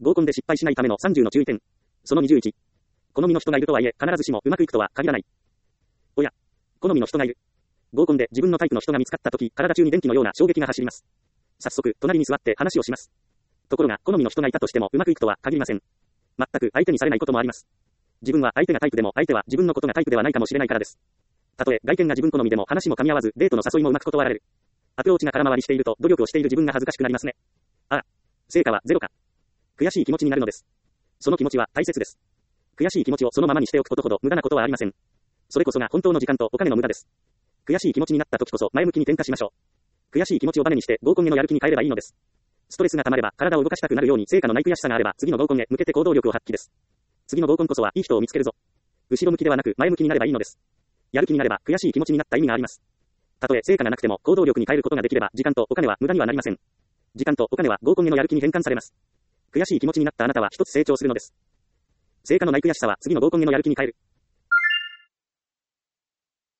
合コンで失敗しないための30の注意点。その21。好みの人がいるとはいえ、必ずしもうまくいくとは限らない。おや、好みの人がいる。合コンで自分のタイプの人が見つかったとき、体中に電気のような衝撃が走ります。早速、隣に座って話をします。ところが、好みの人がいたとしてもうまくいくとは限りません。全く相手にされないこともあります。自分は相手がタイプでも相手は自分のことがタイプではないかもしれないからです。たとえ外見が自分好みでも話も噛み合わず、デートの誘いもうまく断られる。アプローチが空回りしていると努力をしている自分が恥ずかしくなりますね。ああ、成果はゼロか。悔しい気持ちになるのです。その気持ちは大切です。悔しい気持ちをそのままにしておくことほど無駄なことはありません。それこそが本当の時間とお金の無駄です。悔しい気持ちになった時こそ前向きに転化しましょう。悔しい気持ちをバネにして合コンへのやる気に変えればいいのです。ストレスが溜まれば体を動かしたくなるように成果のない悔しさがあれば次の合コンへ向けて行動力を発揮です。次の合コンこそはいい人を見つけるぞ。後ろ向きではなく前向きになればいいのです。やる気になれば悔しい気持ちになった意味があります。たとえ成果がなくても行動力に変えることができれば時間とお金は無駄にはなりません。時間とお金は合コンへのやる気に変換されます。悔しい気持ちになったあなたは一つ成長するのです。成果のない悔しさは次の合コンへのやる気に変える。